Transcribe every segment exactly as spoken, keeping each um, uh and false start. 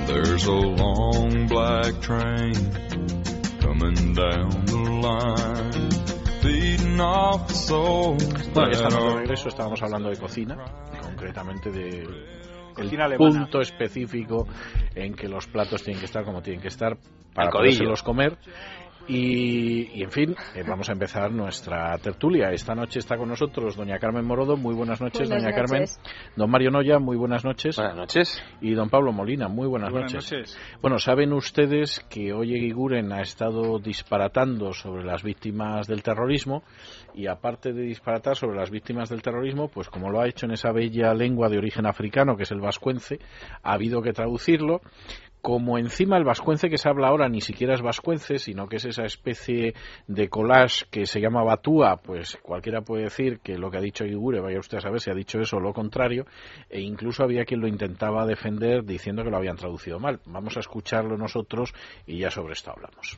There's a long black train coming down the line, feeding off the souls. Bueno, ya estamos de regreso, estábamos hablando de cocina, concretamente de cocina el alemana. Punto específico en que los platos tienen que estar como tienen que estar para podérselos comer. Y, y en fin, eh, vamos a empezar nuestra tertulia. Esta noche está con nosotros doña Carmen Morodo. Muy buenas noches, buenas doña noches. Carmen. Don Mario Noya, muy buenas noches. Buenas noches. Y don Pablo Molina, muy buenas, buenas noches. noches. Bueno, saben ustedes que hoy Eguiguren ha estado disparatando sobre las víctimas del terrorismo, y aparte de disparatar sobre las víctimas del terrorismo, pues como lo ha hecho en esa bella lengua de origen africano que es el vascuence, ha habido que traducirlo. Como encima el vascuence que se habla ahora ni siquiera es vascuence, sino que es esa especie de collage que se llama batúa, pues cualquiera puede decir que lo que ha dicho Eguiguren, vaya usted a saber si ha dicho eso o lo contrario, e incluso había quien lo intentaba defender diciendo que lo habían traducido mal. Vamos a escucharlo nosotros y ya sobre esto hablamos.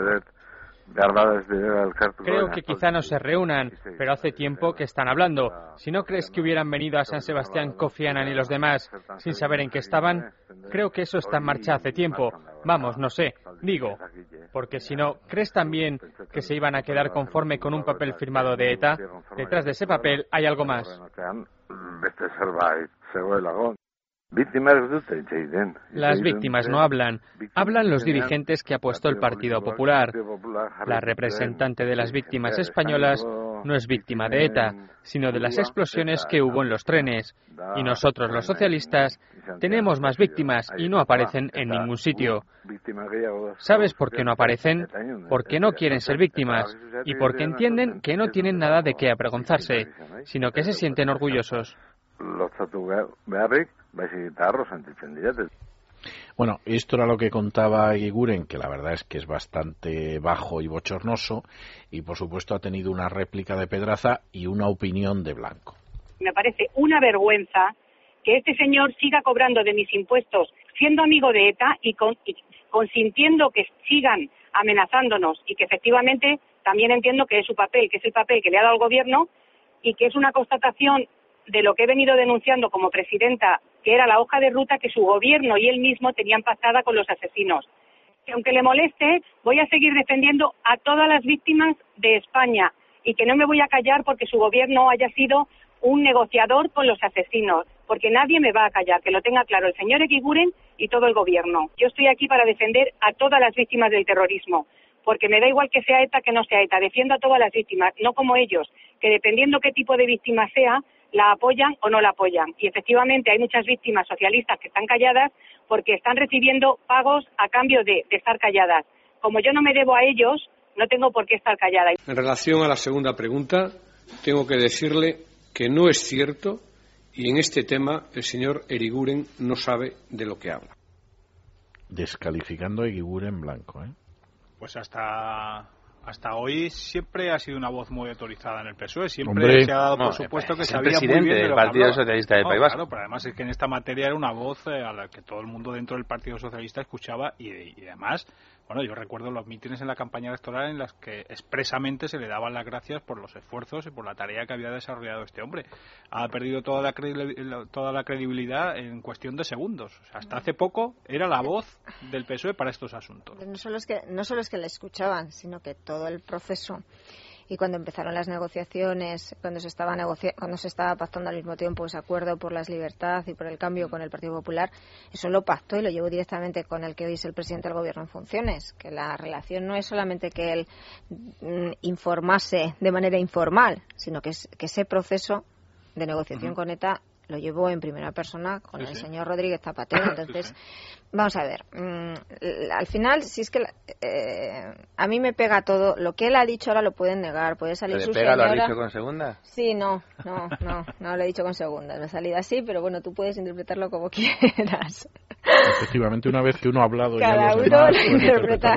Creo que quizá no se reúnan, pero hace tiempo que están hablando. Si no crees que hubieran venido a San Sebastián Kofi Annan y los demás sin saber en qué estaban, creo que eso está en marcha hace tiempo. Vamos, no sé, digo, porque si no, ¿crees también que se iban a quedar conforme con un papel firmado de ETA? Detrás de ese papel hay algo más. Las víctimas no hablan, hablan los dirigentes que ha puesto el Partido Popular. La representante de las víctimas españolas no es víctima de ETA, sino de las explosiones que hubo en los trenes. Y nosotros, los socialistas, tenemos más víctimas y no aparecen en ningún sitio. ¿Sabes por qué no aparecen? Porque no quieren ser víctimas y porque entienden que no tienen nada de qué avergonzarse, sino que se sienten orgullosos. Bueno, esto era lo que contaba Eguiguren, que la verdad es que es bastante bajo y bochornoso, y por supuesto ha tenido una réplica de Pedraza y una opinión de Blanco. Me parece una vergüenza que este señor siga cobrando de mis impuestos siendo amigo de ETA y, con, y consintiendo que sigan amenazándonos, y que efectivamente también entiendo que es su papel, que es el papel que le ha dado el gobierno, y que es una constatación de lo que he venido denunciando como presidenta, que era la hoja de ruta que su gobierno y él mismo tenían pactada con los asesinos. Que aunque le moleste, voy a seguir defendiendo a todas las víctimas de España, y que no me voy a callar porque su gobierno haya sido un negociador con los asesinos, porque nadie me va a callar, que lo tenga claro el señor Eguiguren y todo el gobierno. Yo estoy aquí para defender a todas las víctimas del terrorismo, porque me da igual que sea ETA que no sea ETA, defiendo a todas las víctimas, no como ellos, que dependiendo qué tipo de víctima sea, la apoyan o no la apoyan. Y efectivamente hay muchas víctimas socialistas que están calladas porque están recibiendo pagos a cambio de, de estar calladas. Como yo no me debo a ellos, no tengo por qué estar callada. En relación a la segunda pregunta, tengo que decirle que no es cierto, y en este tema el señor Eguiguren no sabe de lo que habla. Descalificando a Eguiguren Blanco, ¿eh? Pues hasta... Hasta hoy siempre ha sido una voz muy autorizada en el P S O E, siempre Hombre, se ha dado por no, supuesto que es el sabía muy presidente bien de del lo que Partido hablaba. Socialista del No, País Vasco. Claro, pero además es que en esta materia era una voz eh, a la que todo el mundo dentro del Partido Socialista escuchaba, y, y además, bueno, yo recuerdo los mítines en la campaña electoral en las que expresamente se le daban las gracias por los esfuerzos y por la tarea que había desarrollado este hombre. Ha perdido toda la, credi- toda la credibilidad en cuestión de segundos. O sea, hasta hace poco era la voz del P S O E para estos asuntos. No solo es que, no solo es que le escuchaban, sino que todo el proceso. Y cuando empezaron las negociaciones, cuando se estaba negocia- cuando se estaba pactando al mismo tiempo ese acuerdo por las libertades y por el cambio con el Partido Popular, eso lo pactó y lo llevó directamente con el que hoy es el presidente del Gobierno en funciones. Que la relación no es solamente que él mm, informase de manera informal, sino que, es, que ese proceso de negociación uh-huh. con ETA lo llevó en primera persona con sí, el sí. señor Rodríguez Zapatero. Entonces, sí, sí. vamos a ver, mmm, al final, si es que eh, a mí me pega todo, lo que él ha dicho ahora lo pueden negar, puede salir su pega, señora... ¿Lo ha dicho con segunda? Sí, no, no, no, no lo he dicho con segunda, me ha salido así, pero bueno, tú puedes interpretarlo como quieras. Efectivamente, una vez que uno ha hablado, cada ya los uno demás lo interpreta.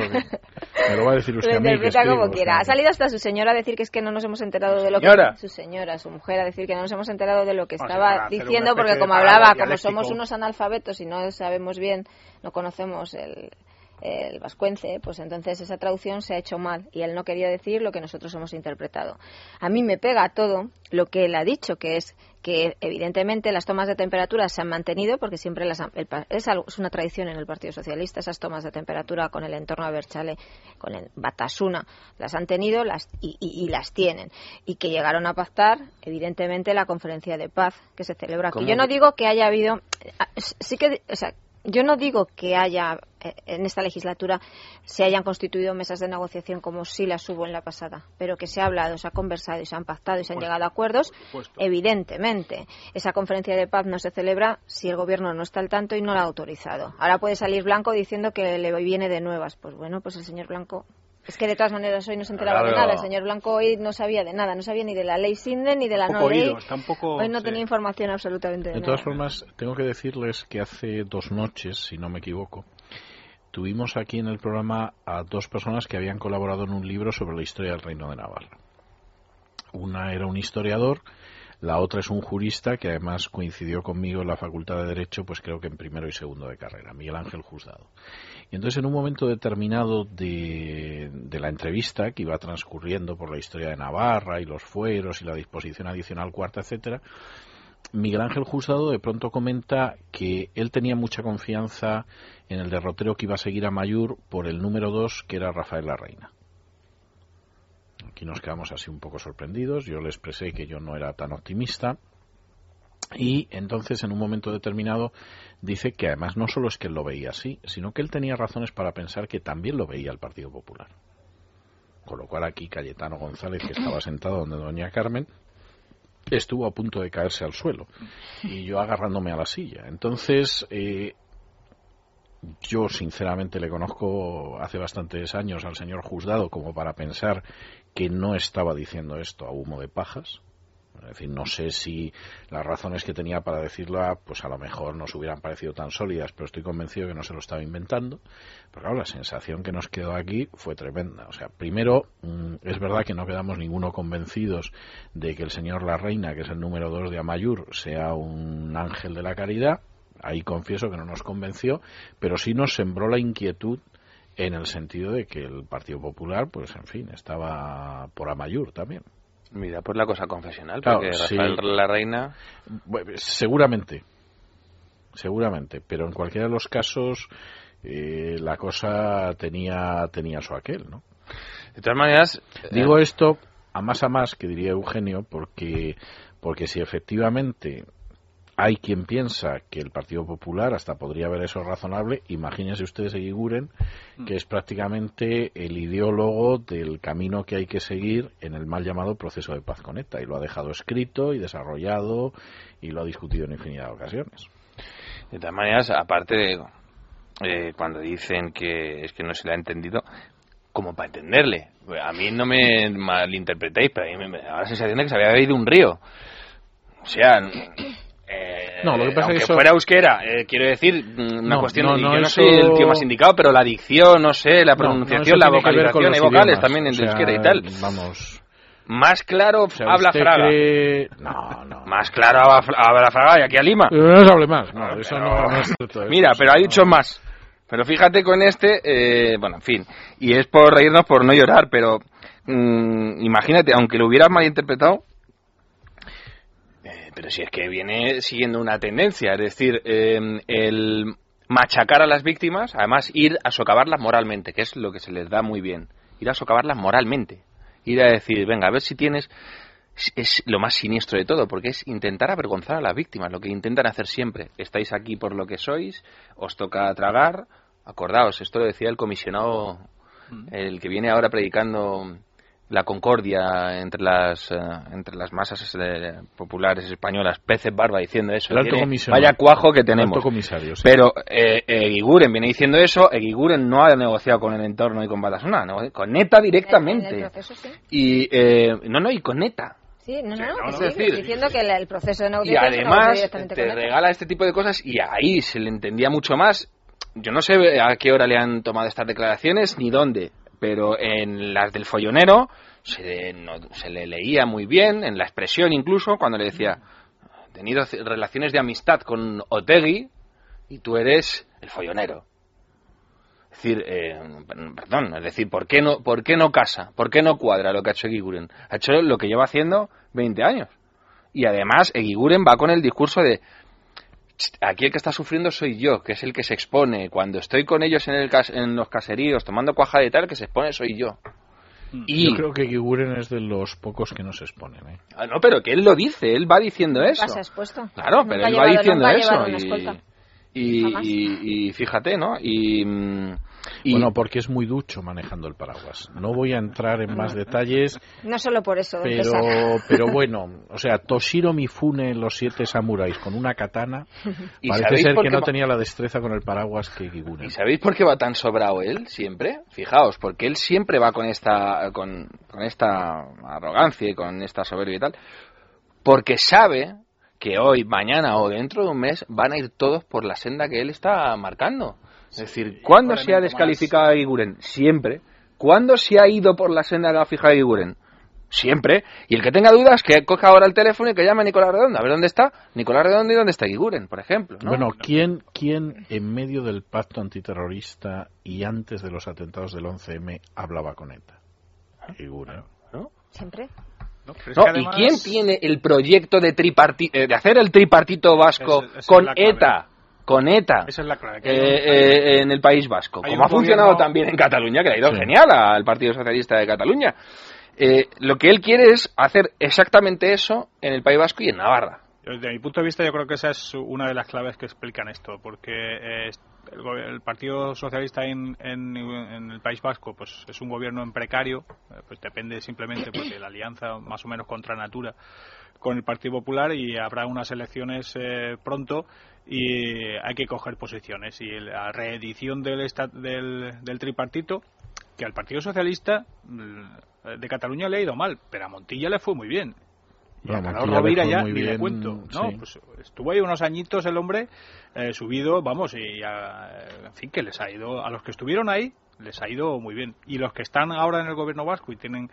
Me lo va a decir usted lo a mí, interpreta que como escribo, quiera. sí. Ha salido hasta su señora a decir que es que no nos hemos enterado de lo ¿Señora? que... Su señora, su mujer, a decir que no nos hemos enterado de lo que O sea, estaba para hacer diciendo, una porque especie como de hablaba, parado como dialéctico. somos unos analfabetos y no sabemos bien, no conocemos el... el vascuence, pues entonces esa traducción se ha hecho mal y él no quería decir lo que nosotros hemos interpretado. A mí me pega todo lo que él ha dicho, que es que evidentemente las tomas de temperatura se han mantenido porque siempre las han, el, es, algo, es una tradición en el Partido Socialista, esas tomas de temperatura con el entorno a Berchale, con el Batasuna, las han tenido las, y, y, y las tienen, y que llegaron a pactar evidentemente la conferencia de paz que se celebra aquí. Yo no digo que haya habido, sí que, o sea, yo no digo que haya en esta legislatura se hayan constituido mesas de negociación como sí las hubo en la pasada, pero que se ha hablado, se ha conversado y se han pactado y se han llegado a acuerdos, evidentemente. Esa conferencia de paz no se celebra si el gobierno no está al tanto y no la ha autorizado. Ahora puede salir Blanco diciendo que le viene de nuevas. Pues bueno, pues el señor Blanco... Es que de todas maneras hoy no se enteraba claro. de nada. El señor Blanco hoy no sabía de nada. No sabía ni de la ley Sinden ni de la no ley. Poco, hoy no sí. tenía información absolutamente de, de nada. De todas formas, tengo que decirles que hace dos noches, si no me equivoco, tuvimos aquí en el programa a dos personas que habían colaborado en un libro sobre la historia del Reino de Navarra. Una era un historiador, la otra es un jurista que además coincidió conmigo en la Facultad de Derecho, pues creo que en primero y segundo de carrera, Miguel Ángel Juzgado. Y entonces en un momento determinado de, de la entrevista, que iba transcurriendo por la historia de Navarra y los fueros y la disposición adicional cuarta, etcétera, Miguel Ángel Juzgado de pronto comenta que él tenía mucha confianza en el derrotero que iba a seguir a Mayur por el número dos, que era Rafael Larreina. Aquí nos quedamos así un poco sorprendidos. Yo le expresé que yo no era tan optimista. Y entonces, en un momento determinado, dice que además no solo es que él lo veía así, sino que él tenía razones para pensar que también lo veía el Partido Popular. Con lo cual aquí Cayetano González, que estaba sentado donde doña Carmen, estuvo a punto de caerse al suelo. Y yo agarrándome a la silla. Entonces... Eh, Yo sinceramente le conozco hace bastantes años al señor Juzgado como para pensar que no estaba diciendo esto a humo de pajas. Es decir, no sé si las razones que tenía para decirlo, pues a lo mejor nos hubieran parecido tan sólidas, pero estoy convencido que no se lo estaba inventando. Pero claro, la sensación que nos quedó aquí fue tremenda. O sea, primero, es verdad que no quedamos ninguno convencidos de que el señor Larreina, que es el número dos de Amaiur, sea un ángel de la caridad. Ahí confieso que no nos convenció, pero sí nos sembró la inquietud en el sentido de que el Partido Popular, pues en fin, estaba por Amaiur también. Mira, pues la cosa confesional, claro, porque sí. Rafael Larreina... Bueno, seguramente, seguramente, pero en cualquiera de los casos eh, la cosa tenía, tenía su aquel, ¿no? De todas maneras... Digo eh... esto a más a más, que diría Eugenio, porque, porque si efectivamente... Hay quien piensa que el Partido Popular hasta podría ver eso razonable. Imagínense ustedes a Eguiguren, que es prácticamente el ideólogo del camino que hay que seguir en el mal llamado proceso de paz con ETA, y lo ha dejado escrito y desarrollado y lo ha discutido en infinidad de ocasiones. De todas maneras, aparte de eh, cuando dicen que es que no se le ha entendido, como para entenderle, a mí no me malinterpretéis, pero a mí me da la sensación de que se había bebido un río. O sea... Eh, no, lo que pasa aunque es que eso... fuera euskera, eh, quiero decir, una no, cuestión, no, no, yo no eso... soy el tío más indicado, pero la dicción, no sé, la pronunciación, no, no, la vocalización, hay vocales idiomas, también en o sea, euskera y tal. Vamos... Más claro, o sea, habla Fraga. Cree... No, no. Más claro habla Fraga y aquí a Lima. Pero no se hable más, no, eso pero... no, no es cierto. Mira, pero ha dicho más. Pero fíjate con este, eh, bueno, en fin, y es por reírnos, por no llorar, pero mmm, imagínate, aunque lo hubieras malinterpretado, pero si es que viene siguiendo una tendencia, es decir, eh, el machacar a las víctimas, además ir a socavarlas moralmente, que es lo que se les da muy bien, ir a socavarlas moralmente, ir a decir, venga, a ver si tienes, es lo más siniestro de todo, porque es intentar avergonzar a las víctimas, lo que intentan hacer siempre, estáis aquí por lo que sois, os toca tragar, acordaos, esto lo decía el comisionado, el que viene ahora predicando la concordia entre las eh, entre las masas eh, populares españolas, Peces Barba diciendo eso, el alto tiene, comisario, vaya cuajo que tenemos. Alto comisario, sí. Pero eh, Eguiguren viene diciendo eso, Eguiguren no ha negociado con el entorno y con Batasuna, no, con ETA directamente. En el proceso, sí. Y eh, no, no, y con ETA. Sí, no, no, sí, no, es sí, decir, diciendo que el, el proceso de y negociación además te regala este tipo de cosas y ahí se le entendía mucho más. Yo no sé a qué hora le han tomado estas declaraciones ni dónde, pero en las del follonero se, no, se le leía muy bien, en la expresión incluso, cuando le decía, he tenido relaciones de amistad con Otegi y tú eres el follonero. Es decir, eh, perdón, es decir, ¿por qué no, por qué no casa? ¿Por qué no cuadra lo que ha hecho Eguiguren? Ha hecho lo que lleva haciendo veinte años. Y además Eguiguren va con el discurso de aquí el que está sufriendo soy yo, que es el que se expone. Cuando estoy con ellos en, el cas- en los caseríos tomando cuajada y tal, que se expone soy yo. Y yo creo que Eguiguren es de los pocos que no se exponen, ¿eh? Ah, no, pero que él lo dice, él va diciendo eso. ¿Nunca se ha expuesto? Claro, Nunca pero él ha va llevado- diciendo nunca ha eso. llevado una Y, escolta. y, Jamás. y, y fíjate, ¿no? Y, mm, y Bueno, porque es muy ducho manejando el paraguas. No voy a entrar en más detalles, No solo por eso, don pero, César. pero bueno, o sea, Toshiro Mifune, los siete samuráis con una katana, ¿Y parece sabéis ser por que qué no va- tenía la destreza con el paraguas que Eguiguren. ¿Y sabéis por qué va tan sobrado él siempre? Fijaos, porque él siempre va con esta con, con esta arrogancia y con esta soberbia y tal, porque sabe que hoy, mañana o dentro de un mes van a ir todos por la senda que él está marcando. Es decir, ¿cuándo se ha elemento descalificado a Eguiguren? Siempre. ¿Cuándo se ha ido por la senda que ha fijado Eguiguren? Siempre. Y el que tenga dudas, que coja ahora el teléfono y que llame a Nicolás Redondo. A ver dónde está Nicolás Redondo y dónde está Eguiguren, por ejemplo, ¿no? Bueno, ¿quién, ¿quién en medio del pacto antiterrorista y antes de los atentados del once eme hablaba con ETA? Eguiguren. ¿no? ¿Siempre? No, pero es No, que ¿y además- quién tiene el proyecto de triparti eh, de hacer el tripartito vasco Ese- esa es con la clave. ETA? Con ETA. Esa es la clave. que eh, hay un- eh, en el País Vasco. hay Como un ha funcionado gobierno- también en Cataluña, que le ha ido Sí. genial al Partido Socialista de Cataluña. Eh, lo que él quiere es hacer exactamente eso en el País Vasco y en Navarra. Desde mi punto de vista, yo creo que esa es una de las claves que explican esto, porque eh, el, go- el Partido Socialista en, en, en el País Vasco pues es un gobierno en precario, eh, pues depende simplemente pues, de la alianza más o menos contra natura con el Partido Popular, y habrá unas elecciones eh, pronto y hay que coger posiciones. Y la reedición del, esta- del, del tripartito, que al Partido Socialista mm, de Cataluña le ha ido mal, pero a Montilla le fue muy bien. Y Bueno, a a Carlos Montilla le Rovira fue ya muy ni le bien, cuento, ¿no? sí. Pues estuvo ahí unos añitos el hombre eh, subido, vamos, y a- en fin, que les ha ido, a los que estuvieron ahí, les ha ido muy bien. Y los que están ahora en el gobierno vasco y tienen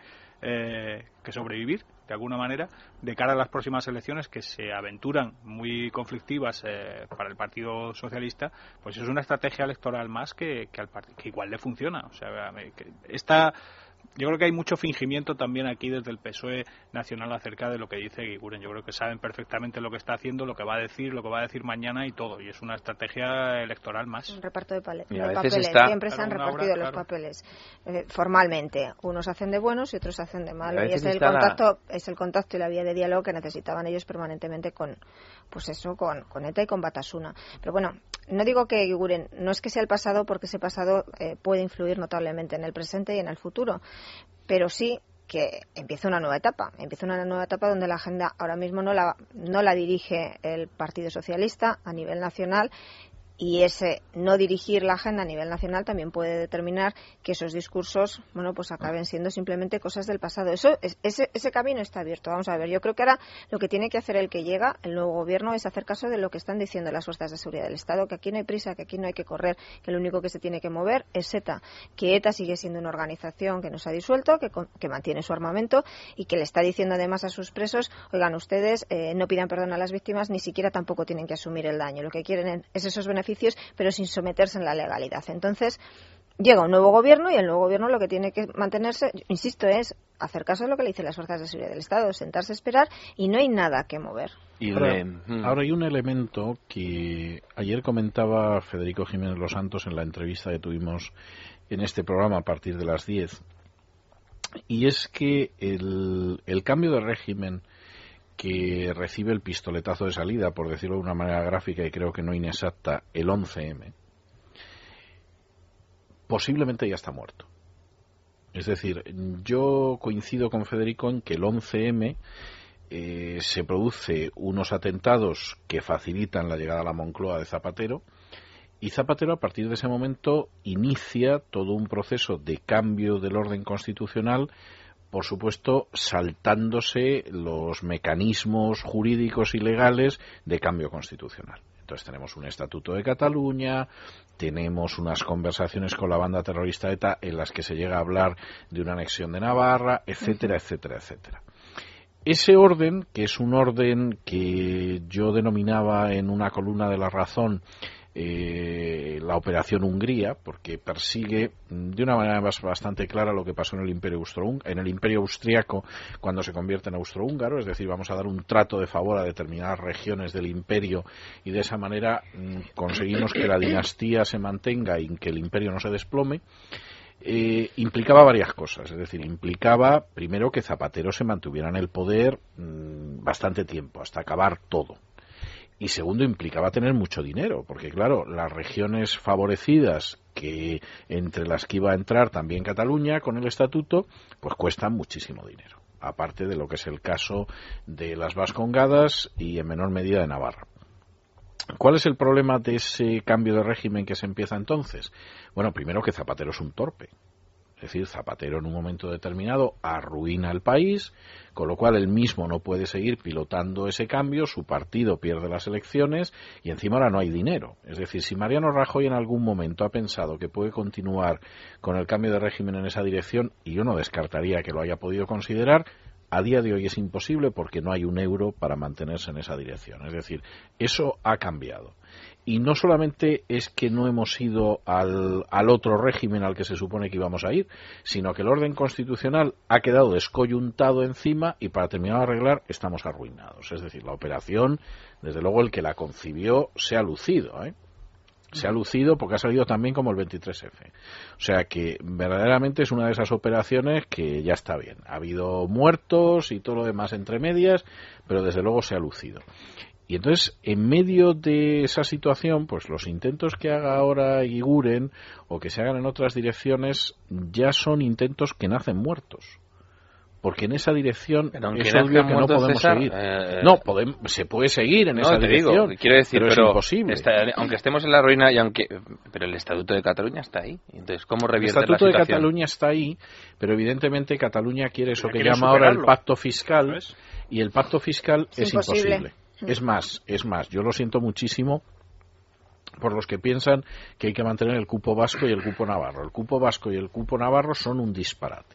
eh, que sobrevivir, de alguna manera, de cara a las próximas elecciones que se aventuran muy conflictivas eh, para el Partido Socialista, pues es una estrategia electoral más que, que, al part- que igual le funciona. O sea, me- que esta... Yo creo que hay mucho fingimiento también aquí desde el P S O E nacional acerca de lo que dice Eguiguren. Yo creo que saben perfectamente lo que está haciendo, lo que va a decir, lo que va a decir mañana y todo. Y es una estrategia electoral más. Un reparto de, pale- Y a de veces papeles. está- Siempre se han Claro, una repartido obra, los claro. papeles eh, formalmente. Unos hacen de buenos y otros hacen de Y a malos. Y veces es el está la- contacto, es el contacto y la vía de diálogo que necesitaban ellos permanentemente con, pues eso, con, con ETA y con Batasuna. Pero bueno, no digo que Eguiguren, no es que sea el pasado, porque ese pasado eh, puede influir notablemente en el presente y en el futuro, pero sí que empieza una nueva etapa, empieza una nueva etapa donde la agenda ahora mismo no la, no la dirige el Partido Socialista a nivel nacional, y ese no dirigir la agenda a nivel nacional también puede determinar que esos discursos, bueno, pues acaben siendo simplemente cosas del pasado. Eso es- ese, ese camino está abierto. Vamos a ver, yo creo que ahora lo que tiene que hacer el que llega, el nuevo gobierno, es hacer caso de lo que están diciendo las fuerzas de seguridad del Estado, que aquí no hay prisa, que aquí no hay que correr, que lo único que se tiene que mover es ETA, que ETA sigue siendo una organización que no se ha disuelto, que, con- que mantiene su armamento y que le está diciendo además a sus presos, oigan, ustedes eh, no pidan perdón a las víctimas, ni siquiera tampoco tienen que asumir el daño. Lo que quieren es esos beneficios, pero sin someterse en la legalidad. Entonces, llega un nuevo gobierno y el nuevo gobierno lo que tiene que mantenerse, insisto, es hacer caso de lo que le dicen las fuerzas de seguridad del Estado, sentarse a esperar, y no hay nada que mover. Y Ahora, le- mm. ahora hay un elemento que ayer comentaba Federico Jiménez Los Santos en la entrevista que tuvimos en este programa a partir de las diez, y es que el, el cambio de régimen que recibe el pistoletazo de salida, por decirlo de una manera gráfica y creo que no inexacta, el once eme, posiblemente ya está muerto. Es decir, yo coincido con Federico en que el once eme eh, se produce unos atentados que facilitan la llegada a la Moncloa de Zapatero, y Zapatero a partir de ese momento inicia todo un proceso de cambio del orden constitucional, por supuesto saltándose los mecanismos jurídicos y legales de cambio constitucional. Entonces tenemos un Estatuto de Cataluña, tenemos unas conversaciones con la banda terrorista ETA en las que se llega a hablar de una anexión de Navarra, etcétera, etcétera, etcétera. Ese orden, que es un orden que yo denominaba en una columna de La Razón eh, la Operación Hungría, porque persigue de una manera bastante clara lo que pasó en el Imperio Austrohúngaro, en el Imperio Austriaco cuando se convierte en austrohúngaro, es decir, vamos a dar un trato de favor a determinadas regiones del imperio y de esa manera mmm, conseguimos que la dinastía se mantenga y que el imperio no se desplome. Eh, implicaba varias cosas, es decir, implicaba primero que Zapatero se mantuviera en el poder mmm, bastante tiempo, hasta acabar todo. Y segundo, implicaba tener mucho dinero, porque claro, las regiones favorecidas, que entre las que iba a entrar también Cataluña con el estatuto, pues cuestan muchísimo dinero, aparte de lo que es el caso de las Vascongadas y en menor medida de Navarra. ¿Cuál es el problema de ese cambio de régimen que se empieza entonces? Bueno, primero que Zapatero es un torpe. Es decir, Zapatero en un momento determinado arruina el país, con lo cual él mismo no puede seguir pilotando ese cambio, su partido pierde las elecciones y encima ahora no hay dinero. Es decir, si Mariano Rajoy en algún momento ha pensado que puede continuar con el cambio de régimen en esa dirección, y yo no descartaría que lo haya podido considerar, a día de hoy es imposible porque no hay un euro para mantenerse en esa dirección. Es decir, eso ha cambiado. Y no solamente es que no hemos ido al, al otro régimen al que se supone que íbamos a ir, sino que el orden constitucional ha quedado descoyuntado encima y para terminar de arreglar estamos arruinados. Es decir, la operación, desde luego el que la concibió se ha lucido, ¿eh? Se ha lucido porque ha salido también como el veintitrés efe. O sea que verdaderamente es una de esas operaciones que ya está bien. Ha habido muertos y todo lo demás entre medias, pero desde luego se ha lucido. Y entonces, en medio de esa situación, pues los intentos que haga ahora Eguiguren o que se hagan en otras direcciones ya son intentos que nacen muertos. Porque en esa dirección es obvio que no podemos César, seguir. Eh, no, podemos, se puede seguir en no, esa te dirección. Digo, quiero decir, pero, pero es imposible. Está, aunque estemos en la ruina, y aunque, pero el Estatuto de Cataluña está ahí. Entonces, ¿cómo revierte la situación? El Estatuto de Cataluña está ahí, pero evidentemente Cataluña quiere eso que llama superarlo. Ahora el pacto fiscal, ¿sabes? Y el pacto fiscal es, es imposible. imposible. Es más, es más, yo lo siento muchísimo por los que piensan que hay que mantener el cupo vasco y el cupo navarro. El cupo vasco y el cupo navarro son un disparate.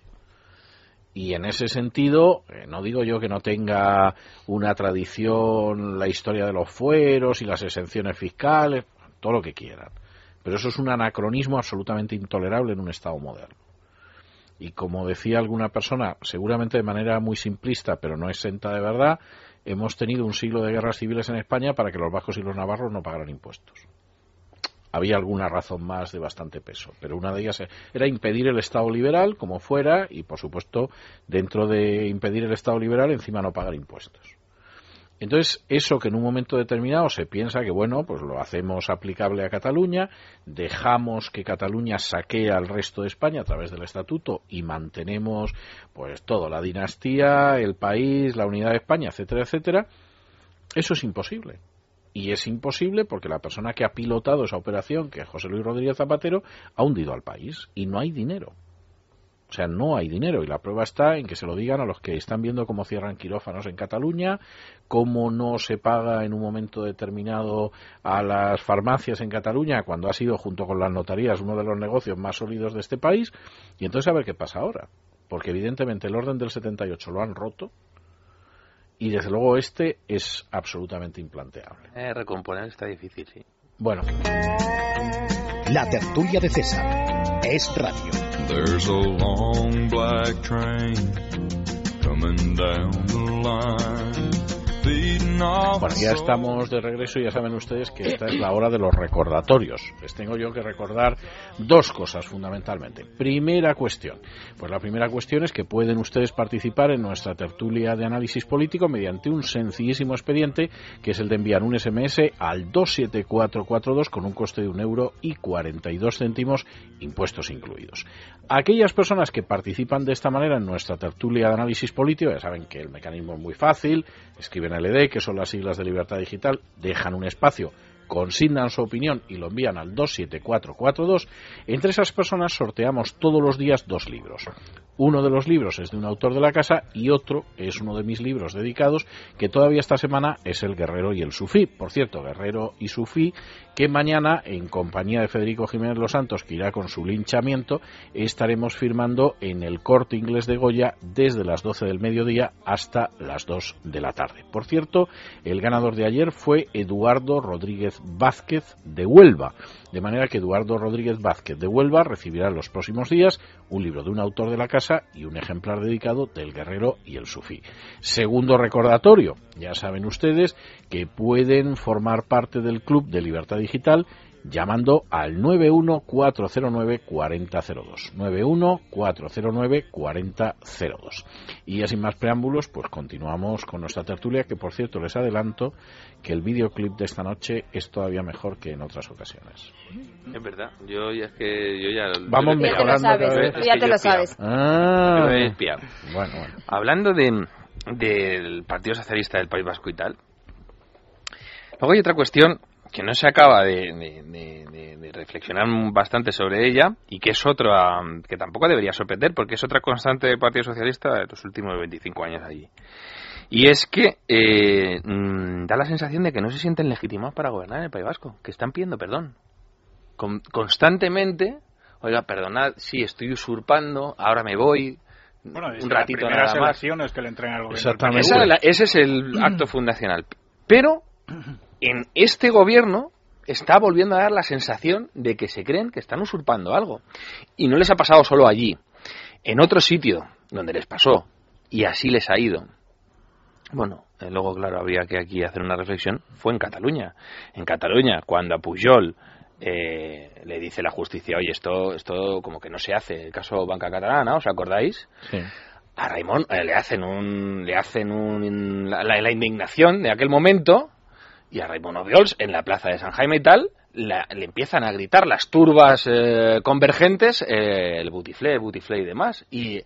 Y en ese sentido, eh, no digo yo que no tenga una tradición la historia de los fueros y las exenciones fiscales, todo lo que quieran. Pero eso es un anacronismo absolutamente intolerable en un Estado moderno. Y como decía alguna persona, seguramente de manera muy simplista, pero no exenta de verdad, hemos tenido un siglo de guerras civiles en España para que los vascos y los navarros no pagaran impuestos. Había alguna razón más de bastante peso, pero una de ellas era impedir el Estado liberal, como fuera, y por supuesto, dentro de impedir el Estado liberal, encima no pagar impuestos. Entonces, eso que en un momento determinado se piensa que, bueno, pues lo hacemos aplicable a Cataluña, dejamos que Cataluña saquee al resto de España a través del Estatuto y mantenemos, pues, todo, la dinastía, el país, la unidad de España, etcétera, etcétera, eso es imposible. Y es imposible porque la persona que ha pilotado esa operación, que es José Luis Rodríguez Zapatero, ha hundido al país y no hay dinero. O sea, no hay dinero y la prueba está en que se lo digan a los que están viendo cómo cierran quirófanos en Cataluña, cómo no se paga en un momento determinado a las farmacias en Cataluña, cuando ha sido, junto con las notarías, uno de los negocios más sólidos de este país. Y entonces a ver qué pasa ahora. Porque evidentemente el orden del setenta y ocho lo han roto. Y desde luego este es absolutamente implanteable. Eh, recomponer está difícil, sí. Bueno. La tertulia de César es radio. There's a long black train coming down the line. Bueno, ya estamos de regreso y ya saben ustedes que esta es la hora de los recordatorios. Les tengo yo que recordar dos cosas fundamentalmente. Primera cuestión. Pues la primera cuestión es que pueden ustedes participar en nuestra tertulia de análisis político mediante un sencillísimo expediente que es el de enviar un ese eme ese al dos siete cuatro cuatro dos con un coste de un euro y cuarenta y dos céntimos, impuestos incluidos. Aquellas personas que participan de esta manera en nuestra tertulia de análisis político, ya saben que el mecanismo es muy fácil, escriben L D, que son las siglas de Libertad Digital, dejan un espacio, consignan su opinión y lo envían al dos siete cuatro cuatro dos. Entre esas personas sorteamos todos los días dos libros. Uno de los libros es de un autor de la casa y otro es uno de mis libros dedicados, que todavía esta semana es El Guerrero y el Sufí. Por cierto, Guerrero y Sufí, que mañana, en compañía de Federico Jiménez Los Santos, que irá con su linchamiento, estaremos firmando en el Corte Inglés de Goya desde las doce del mediodía hasta las dos de la tarde. Por cierto, el ganador de ayer fue Eduardo Rodríguez Vázquez de Huelva. De manera que Eduardo Rodríguez Vázquez de Huelva recibirá en los próximos días un libro de un autor de la casa y un ejemplar dedicado del Guerrero y el Sufí. Segundo recordatorio, ya saben ustedes que pueden formar parte del Club de Libertad Digital llamando al nueve uno cuatro cero nueve cuatro cero cero dos, nueve uno cuatro cero nueve cuatro cero cero dos. Y ya sin más preámbulos, pues continuamos con nuestra tertulia, que por cierto les adelanto que el videoclip de esta noche es todavía mejor que en otras ocasiones. Es verdad, yo ya es que yo ya vamos ya te lo sabes, vez. ya te lo sabes. Ah, Yo he espiado. Bueno, bueno. Hablando de del Partido Socialista del País Vasco y tal, luego hay otra cuestión que no se acaba de, de, de, de, de reflexionar bastante sobre ella, y que es otra que tampoco debería sorprender, porque es otra constante del Partido Socialista de los últimos veinticinco años allí. Y es que eh, mmm, da la sensación de que no se sienten legitimados para gobernar en el País Vasco, que están pidiendo perdón. Con, constantemente, oiga, perdonad, sí, estoy usurpando, ahora me voy, bueno, un ratito nada más. Elecciones que le entregan al gobierno. Exactamente. Esa es la, ese es el acto fundacional. Pero en este gobierno está volviendo a dar la sensación de que se creen que están usurpando algo. Y no les ha pasado solo allí. En otro sitio donde les pasó, y así les ha ido. Bueno, eh, luego, claro, habría que aquí hacer una reflexión. Fue en Cataluña. En Cataluña, cuando a Pujol eh, le dice la justicia, oye, esto esto como que no se hace, el caso Banca Catalana, ¿os acordáis? Sí. A Raimon eh, le hacen un le hacen un la, la, la indignación de aquel momento, y a Raimon Obiols en la plaza de San Jaime y tal la, le empiezan a gritar las turbas eh, convergentes, eh, el butiflé, el butiflé y demás, y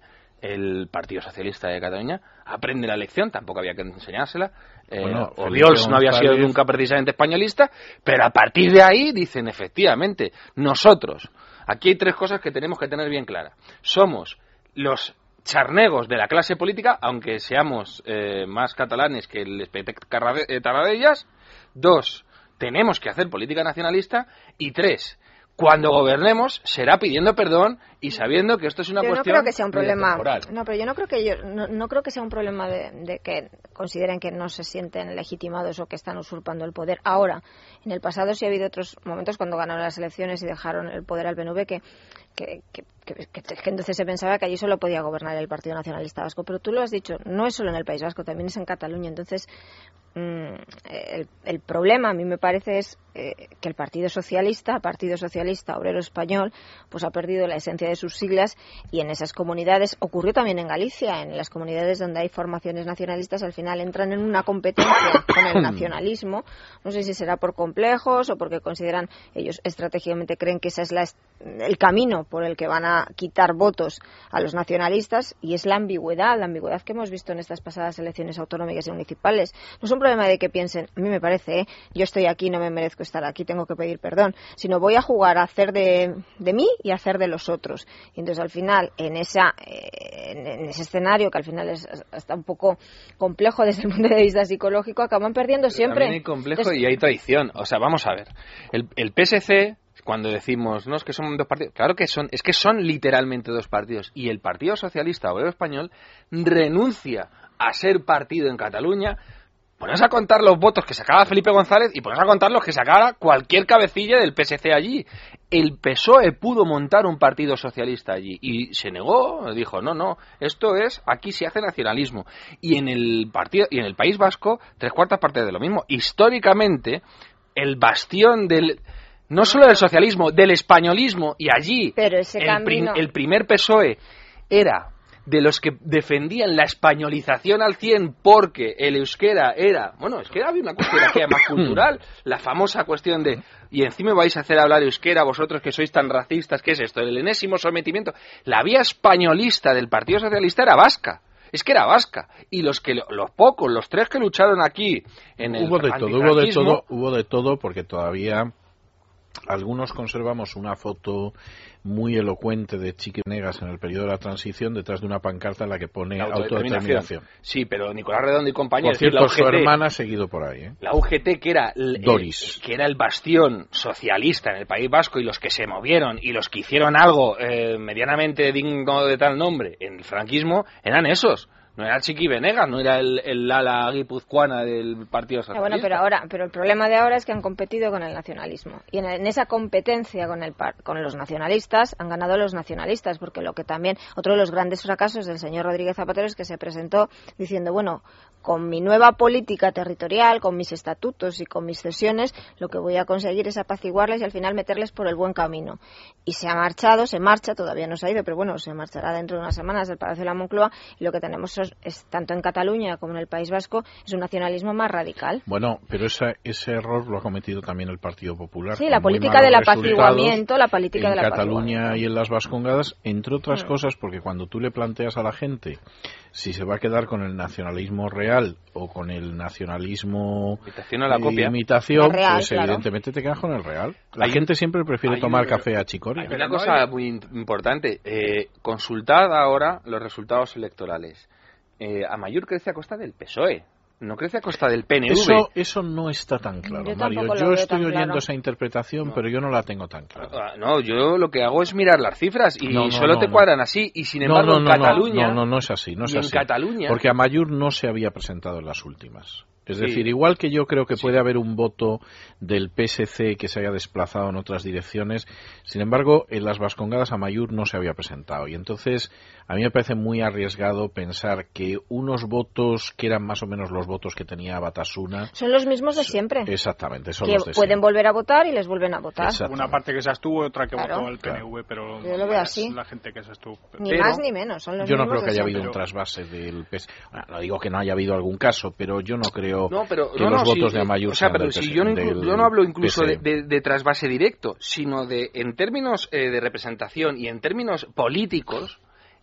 el Partido Socialista de Cataluña aprende la lección, tampoco había que enseñársela. eh, Bueno, Obiols no había sido González... nunca precisamente españolista, pero a partir de ahí dicen, efectivamente, nosotros, aquí hay tres cosas que tenemos que tener bien claras. Somos los charnegos de la clase política, aunque seamos eh, más catalanes que el Espetec Tarradellas. Dos, tenemos que hacer política nacionalista. Y tres, cuando gobernemos será pidiendo perdón y sabiendo que esto es una yo cuestión no creo que sea un problema temporal. no pero yo no creo que yo no, no creo que sea un problema de, de que consideren que no se sienten legitimados o que están usurpando el poder ahora. En el pasado sí ha habido otros momentos cuando ganaron las elecciones y dejaron el poder al P N V que que, que, que, que, que entonces se pensaba que allí solo podía gobernar el Partido Nacionalista Vasco, pero tú lo has dicho, no es solo en el País Vasco, también es en Cataluña. Entonces mmm, el, el problema a mí me parece es eh, que el Partido Socialista, Partido Socialista Obrero Español, pues ha perdido la esencia de sus siglas, y en esas comunidades, ocurrió también en Galicia, en las comunidades donde hay formaciones nacionalistas, al final entran en una competencia con el nacionalismo. No sé si será por complejos o porque consideran, ellos estratégicamente creen que ese es la, el camino por el que van a quitar votos a los nacionalistas, y es la ambigüedad, la ambigüedad que hemos visto en estas pasadas elecciones autonómicas y municipales. No es un problema de que piensen, a mí me parece, ¿eh? yo estoy aquí, no me merezco estar aquí, tengo que pedir perdón, sino voy a jugar a hacer de, de mí y a hacer de los otros. Y entonces al final, en esa eh, en, en ese escenario que al final es hasta un poco complejo desde el punto de vista psicológico, acaban perdiendo siempre. También hay complejo entonces, y hay traición. O sea, vamos a ver, el, el P S C, cuando decimos, no, es que son dos partidos, claro que son, es que son literalmente dos partidos, y el Partido Socialista Obrero Español renuncia a ser partido en Cataluña. Pones a contar los votos que sacaba Felipe González y pones a contar los que sacara cualquier cabecilla del P S C allí. El P S O E pudo montar un partido socialista allí y se negó, dijo, no, no, esto es, aquí se hace nacionalismo. Y en el partido, y en el País Vasco, tres cuartas partes de lo mismo. Históricamente, el bastión del, no solo del socialismo, del españolismo, y allí pero ese el, camino... prim, el primer P S O E era de los que defendían la españolización al cien, porque el euskera era, bueno, es que había una cuestión aquí más cultural, la famosa cuestión de, y encima vais a hacer hablar euskera vosotros que sois tan racistas, ¿qué es esto? El enésimo sometimiento. La vía españolista del Partido Socialista era vasca. Es que era vasca, y los que los pocos, los tres que lucharon aquí en el hubo de todo, hubo de todo, hubo de todo, porque todavía algunos conservamos una foto muy elocuente de Chiquinegas en el periodo de la transición detrás de una pancarta en la que pone autodeterminación. Sí, pero Nicolás Redondo y compañía, por cierto, la U G T, su hermana ha seguido por ahí, ¿eh? La U G T, que era el, Doris, el, que era el bastión socialista en el País Vasco, y los que se movieron y los que hicieron algo eh, medianamente digno de tal nombre en el franquismo, eran esos. No era Chiqui Venegas, no era el, el ala guipuzcoana del Partido Socialista. Bueno, pero ahora, pero el problema de ahora es que han competido con el nacionalismo. Y en, en esa competencia con, el, con los nacionalistas han ganado los nacionalistas, porque lo que también, otro de los grandes fracasos del señor Rodríguez Zapatero es que se presentó diciendo, bueno, con mi nueva política territorial, con mis estatutos y con mis cesiones, lo que voy a conseguir es apaciguarles y al final meterles por el buen camino. Y se ha marchado, se marcha, todavía no se ha ido, pero bueno, se marchará dentro de unas semanas del Palacio de la Moncloa, y lo que tenemos es, es tanto en Cataluña como en el País Vasco, es un nacionalismo más radical. Bueno, pero esa, ese error lo ha cometido también el Partido Popular. Sí, la política del apaciguamiento, la política del apaciguamiento. En Cataluña y en las Vascongadas, entre otras mm. cosas, porque cuando tú le planteas a la gente si se va a quedar con el nacionalismo real o con el nacionalismo imitación a la copia, imitación, real, pues claro. evidentemente te quedas con el real. La hay, gente siempre prefiere tomar un, café a chicoria. Hay una cosa muy importante, eh, consultad ahora los resultados electorales. Eh, Amaiur crece a costa del P S O E, no crece a costa del P N V. Eso, eso no está tan claro, yo Mario. Yo estoy oyendo claro. esa interpretación, no. pero yo no la tengo tan clara. No, yo lo que hago es mirar las cifras y no, no, solo no, te no. cuadran así. Y sin embargo, no, no, en Cataluña... No, no, no es así. No es y así. en Cataluña... Porque Amaiur no se había presentado en las últimas. Es sí. decir, igual que yo creo que sí. puede haber un voto del P S C que se haya desplazado en otras direcciones, sin embargo, en las Vascongadas Amaiur no se había presentado. Y entonces, a mí me parece muy arriesgado pensar que unos votos que eran más o menos los votos que tenía Batasuna... Son los mismos de siempre. Exactamente, son que los de pueden siempre. volver a votar y les vuelven a votar. Una parte que se abstuvo y otra que claro. votó al P N V, pero yo lo veo así. la gente que se abstuvo. Ni pero, más ni menos, son los yo no mismos creo que haya habido siempre. un trasvase del P S. Bueno, no digo que no haya habido algún caso, pero yo no creo no, pero, que no, los no, votos si, de Amaiur o sea, sean pero del si P S, yo, no inclu- yo no hablo incluso de, P S. de, de trasvase directo, sino de en términos eh, de representación y en términos políticos,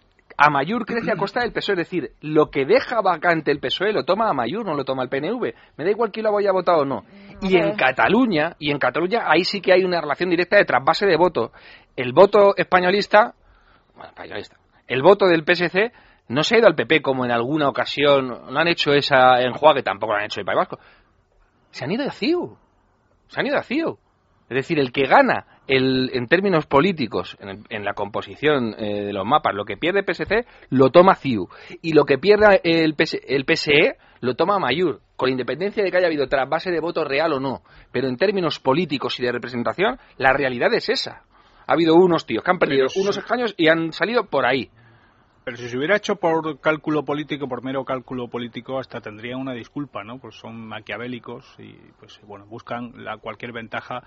Amaiur crece a costa del P S O E, es decir, lo que deja vacante el P S O E lo toma Amaiur, no lo toma el P N V. Me da igual quién lo haya votado o no. Y en Cataluña, y en Cataluña ahí sí que hay una relación directa de trasvase de voto. El voto españolista, bueno, españolista, el voto del P S C no se ha ido al P P como en alguna ocasión, no han hecho esa enjuague, tampoco lo han hecho el País Vasco. Se han ido de C I U. Se han ido a C I U. Es decir, el que gana el, en términos políticos, en, el, en la composición eh, de los mapas, lo que pierde P S C, lo toma C I U. Y lo que pierde el, P S, el P S E, lo toma Amaiur, con independencia de que haya habido trasvase de voto real o no. Pero en términos políticos y de representación, la realidad es esa. Ha habido unos tíos que han perdido Pero, unos escaños y han salido por ahí. Pero si se hubiera hecho por cálculo político, por mero cálculo político, hasta tendría una disculpa, ¿no? Pues son maquiavélicos y, pues bueno, buscan la cualquier ventaja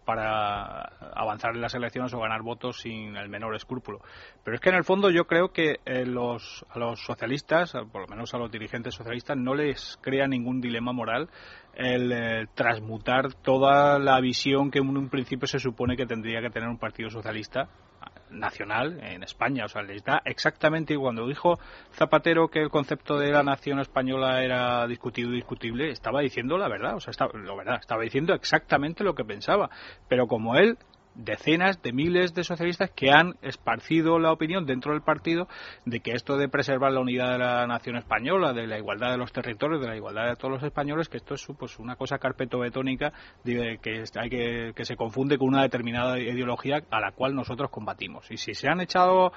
para avanzar en las elecciones o ganar votos sin el menor escrúpulo. Pero es que en el fondo yo creo que eh, los, a los socialistas, por lo menos a los dirigentes socialistas, no les crea ningún dilema moral el eh, transmutar toda la visión que en un principio se supone que tendría que tener un partido socialista nacional en España. O sea, les da exactamente, cuando dijo Zapatero que el concepto de la nación española era discutido y discutible, estaba diciendo la verdad, o sea, estaba, la verdad, estaba diciendo exactamente lo que pensaba, pero como él, decenas de miles de socialistas que han esparcido la opinión dentro del partido de que esto de preservar la unidad de la nación española, de la igualdad de los territorios, de la igualdad de todos los españoles, que esto es pues una cosa carpetobetónica de que hay que que se confunde con una determinada ideología a la cual nosotros combatimos. Y si se han echado uh,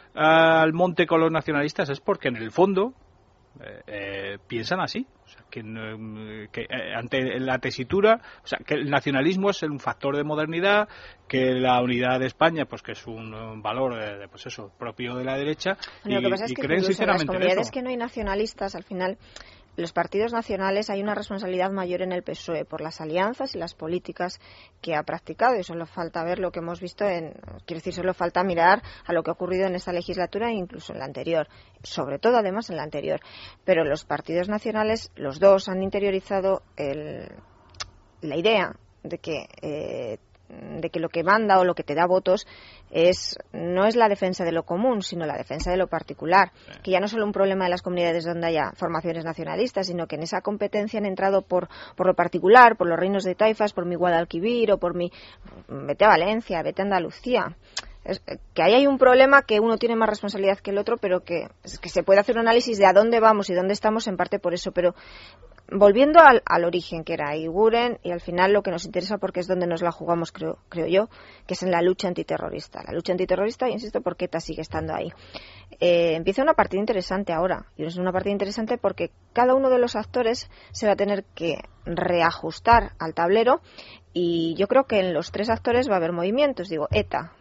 al monte con los nacionalistas es porque en el fondo Eh, eh, piensan así, o sea, que, que eh, ante la tesitura, o sea, que el nacionalismo es un factor de modernidad, que la unidad de España, pues que es un, un valor, de, de, pues eso, propio de la derecha, bueno, y, lo que pasa es y que creen sinceramente en las comunidades eso. que no hay nacionalistas, al final los partidos nacionales hay una responsabilidad mayor en el P S O E por las alianzas y las políticas que ha practicado, y solo falta ver lo que hemos visto en, quiero decir, solo falta mirar a lo que ha ocurrido en esta legislatura e incluso en la anterior, sobre todo además en la anterior. Pero los partidos nacionales, los dos, han interiorizado el, la idea de que eh, de que lo que manda o lo que te da votos es no es la defensa de lo común, sino la defensa de lo particular, sí. Que ya no es solo un problema de las comunidades donde haya formaciones nacionalistas, sino que en esa competencia han entrado por por lo particular, por los reinos de taifas, por mi Guadalquivir o por mi vete a Valencia, vete a Andalucía. Es, que ahí hay un problema que uno tiene más responsabilidad que el otro, pero que, que se puede hacer un análisis de a dónde vamos y dónde estamos en parte por eso, pero volviendo al, al origen, que era Eguiguren, y al final lo que nos interesa, porque es donde nos la jugamos, creo, creo yo, que es en la lucha antiterrorista. La lucha antiterrorista, insisto, porque ETA sigue estando ahí. Eh, empieza una partida interesante ahora, y es una partida interesante porque cada uno de los actores se va a tener que reajustar al tablero, y yo creo que en los tres actores va a haber movimientos. Digo, ETA.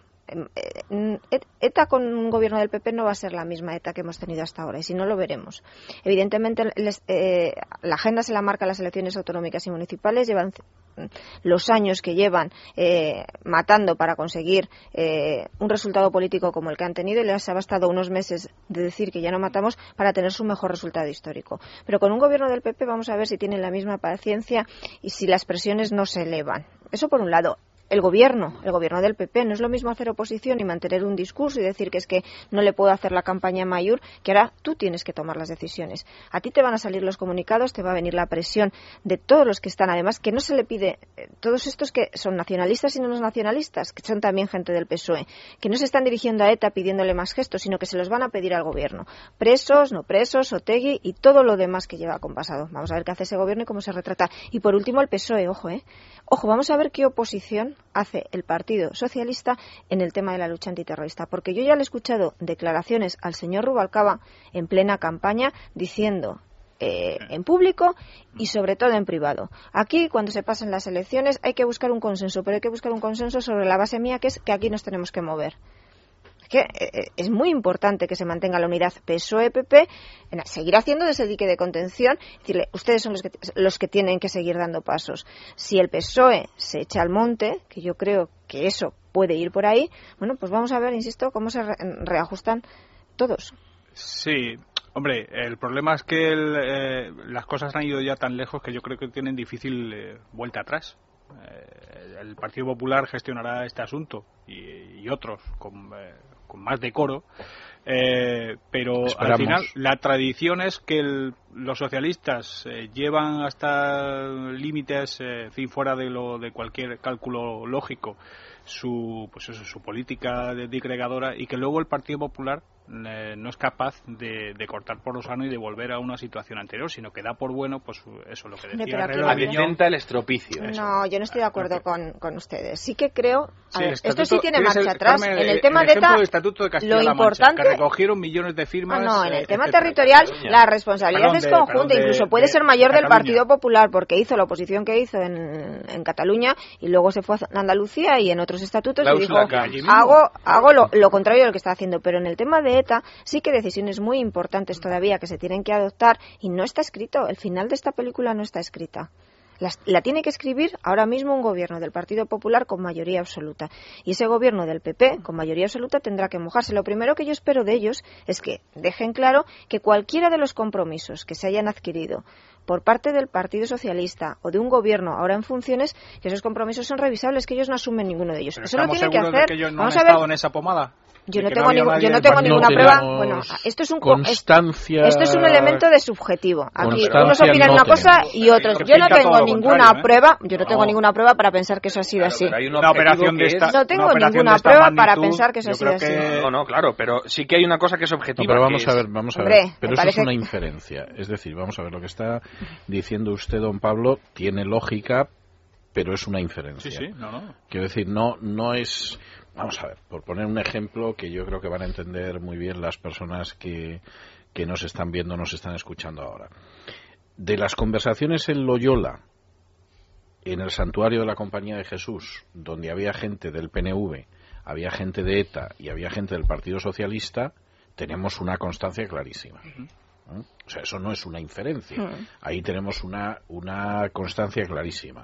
ETA con un gobierno del P P no va a ser la misma ETA que hemos tenido hasta ahora, y si no, lo veremos. Evidentemente, les, eh, la agenda se la marca las elecciones autonómicas y municipales, llevan los años que llevan eh, matando para conseguir eh, un resultado político como el que han tenido, y les ha bastado unos meses de decir que ya no matamos para tener su mejor resultado histórico. Pero con un gobierno del P P vamos a ver si tienen la misma paciencia y si las presiones no se elevan. Eso por un lado. El gobierno, el gobierno del P P, no es lo mismo hacer oposición y mantener un discurso y decir que es que no le puedo hacer la campaña a Mayur, que ahora tú tienes que tomar las decisiones. A ti te van a salir los comunicados, te va a venir la presión de todos los que están, además, que no se le pide, eh, todos estos que son nacionalistas y no los nacionalistas, que son también gente del P S O E, que no se están dirigiendo a ETA pidiéndole más gestos, sino que se los van a pedir al gobierno. Presos, no presos, Otegi y todo lo demás que lleva compasado. Vamos a ver qué hace ese gobierno y cómo se retrata. Y por último, el P S O E, ojo, eh. Ojo, vamos a ver qué oposición hace el Partido Socialista en el tema de la lucha antiterrorista, porque yo ya le he escuchado declaraciones al señor Rubalcaba en plena campaña diciendo eh, en público y sobre todo en privado: aquí cuando se pasen las elecciones hay que buscar un consenso, pero hay que buscar un consenso sobre la base mía, que es que aquí nos tenemos que mover. Que es muy importante que se mantenga la unidad P S O E-P P, seguir haciendo ese dique de contención, decirle, ustedes son los que, los que tienen que seguir dando pasos. Si el P S O E se echa al monte, que yo creo que eso puede ir por ahí, bueno, pues vamos a ver, insisto, cómo se re- reajustan todos. Sí, hombre, el problema es que el, eh, las cosas han ido ya tan lejos que yo creo que tienen difícil eh, vuelta atrás. Eh, el Partido Popular gestionará este asunto y, y otros con, eh, con más decoro, eh, pero Esperamos. al final la tradición es que el, los socialistas eh, llevan hasta límites, eh, en fin, fuera de lo de cualquier cálculo lógico, su pues eso, su política disgregadora, y que luego el Partido Popular eh, no es capaz de, de cortar por lo sano y de volver a una situación anterior, sino que da por bueno, pues eso, lo que decía Avicenta el estropicio. Eso. No, yo no estoy de acuerdo okay. con, con ustedes. Sí que creo, a sí, ver, estatuto, esto sí tiene marcha el, atrás. Carmen, en el el, tema el de ETA, del Estatuto de lo importante, que recogieron millones de firmas. Ah, no, en el eh, tema etcétera. territorial Cataluña. la responsabilidad Perdón, es de, conjunta, perdón, de, incluso puede de, ser mayor del Cataluña. Partido Popular, porque hizo la oposición que hizo en, en Cataluña y luego se fue a Andalucía y en otros estatutos la y dijo, calle, hago, hago lo, lo contrario de lo que está haciendo. Pero en el tema de ETA sí que decisiones muy importantes todavía que se tienen que adoptar, y no está escrito, el final de esta película no está escrita. La, la tiene que escribir ahora mismo un gobierno del Partido Popular con mayoría absoluta. Y ese gobierno del P P con mayoría absoluta tendrá que mojarse. Lo primero que yo espero de ellos es que dejen claro que cualquiera de los compromisos que se hayan adquirido por parte del Partido Socialista o de un gobierno ahora en funciones, que esos compromisos son revisables, que ellos no asumen ninguno de ellos. Pero eso lo tienen que hacer. De que ellos no Vamos han a ver. estado en esa pomada. Yo no, no tengo, ningún, yo no tengo ninguna no prueba. Bueno, esto es un constancia, esto es un elemento de subjetivo. Aquí unos opinan no una cosa tenemos. y otros. Que Yo no tengo ninguna ¿eh? prueba. Yo no, no tengo ninguna prueba para pensar que eso ha sido claro, así. Hay una operación de esta, no tengo una ninguna de prueba magnitud, para pensar que eso ha sido que... así. No, no, claro, pero sí que hay una cosa que es objetiva. No, pero vamos que a es... ver, vamos a Hombre, ver. Pero eso parece... es una inferencia. Es decir, vamos a ver, lo que está diciendo usted, don Pablo, tiene lógica, pero es una inferencia. Sí, sí, no, no. Quiero decir, no, no es... Vamos a ver, por poner un ejemplo que yo creo que van a entender muy bien las personas que, que nos están viendo, nos están escuchando ahora. De las conversaciones en Loyola, en el santuario de la Compañía de Jesús, donde había gente del P N V, había gente de ETA y había gente del Partido Socialista, tenemos una constancia clarísima. Uh-huh. ¿Eh? O sea, eso no es una inferencia. Uh-huh. Ahí tenemos una, una constancia clarísima.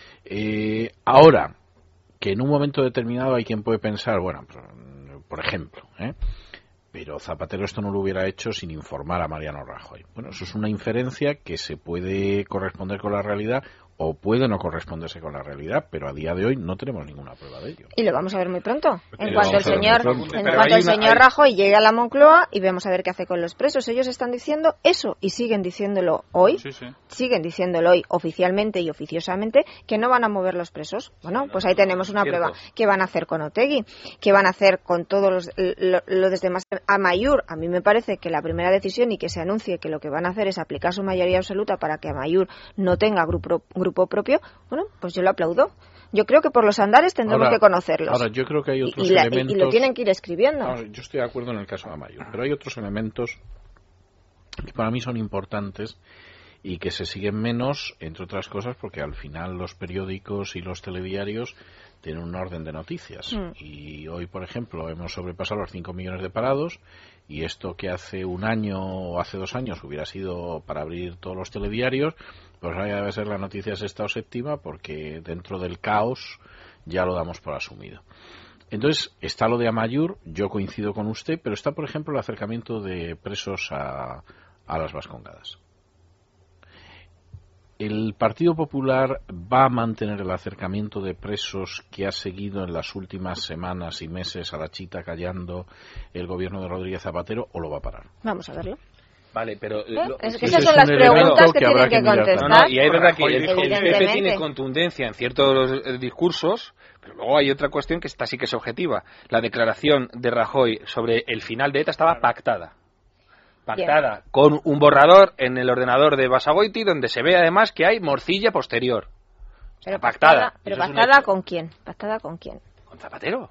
Eh, ahora, que en un momento determinado hay quien puede pensar, bueno, por ejemplo, ¿eh? pero Zapatero esto no lo hubiera hecho sin informar a Mariano Rajoy. Bueno, eso es una inferencia que se puede corresponder con la realidad o puede no corresponderse con la realidad, pero a día de hoy no tenemos ninguna prueba de ello. Y lo vamos a ver muy pronto. En Y cuanto el señor, en cuanto el señor Rajoy llegue a la Moncloa y vamos a ver qué hace con los presos. Ellos están diciendo eso y siguen diciéndolo hoy, Sí, sí. siguen diciéndolo hoy oficialmente y oficiosamente que no van a mover los presos. Bueno, pues ahí tenemos una Cierto. prueba. ¿Qué van a hacer con Otegi? ¿Qué van a hacer con todos los lo, lo desde más Amaiur? A mí me parece que la primera decisión y que se anuncie que lo que van a hacer es aplicar su mayoría absoluta para que Amaiur no tenga grupo grupo propio. Bueno, pues yo lo aplaudo. Yo creo que por los andares tendremos Ahora, que conocerlos. Ahora, yo creo que hay otros y, y la- elementos... y lo tienen que ir escribiendo. Ahora, yo estoy de acuerdo en el caso de Amaiur, pero hay otros elementos que para mí son importantes y que se siguen menos, entre otras cosas, porque al final los periódicos y los telediarios tienen un orden de noticias. Mm. Y hoy, por ejemplo, hemos sobrepasado los cinco millones de parados, y esto que hace un año o hace dos años hubiera sido para abrir todos los telediarios, pues ahora debe ser la noticia sexta o séptima, porque dentro del caos ya lo damos por asumido. Entonces, está lo de Amaiur, yo coincido con usted, pero está, por ejemplo, el acercamiento de presos a, a las Vascongadas. ¿El Partido Popular va a mantener el acercamiento de presos que ha seguido en las últimas semanas y meses a la chita callando el gobierno de Rodríguez Zapatero, o lo va a parar? Vamos a verlo. Vale, pero... ¿Eh? lo- Es que Ese esas es son un las elemento preguntas que, que habrá tienen que que mirar contestar. No, no, y es verdad que el, el P P Evidentemente. tiene contundencia en ciertos eh, discursos, pero luego hay otra cuestión que esta sí que es objetiva. La declaración de Rajoy sobre el final de ETA estaba pactada. Pactada Bien. con un borrador en el ordenador de Basagoiti, donde se ve además que hay morcilla posterior. Pero Está pactada. pactada, pero Eso es un pactada hecho. con quién? ¿Pactada con quién? ¿Con Zapatero?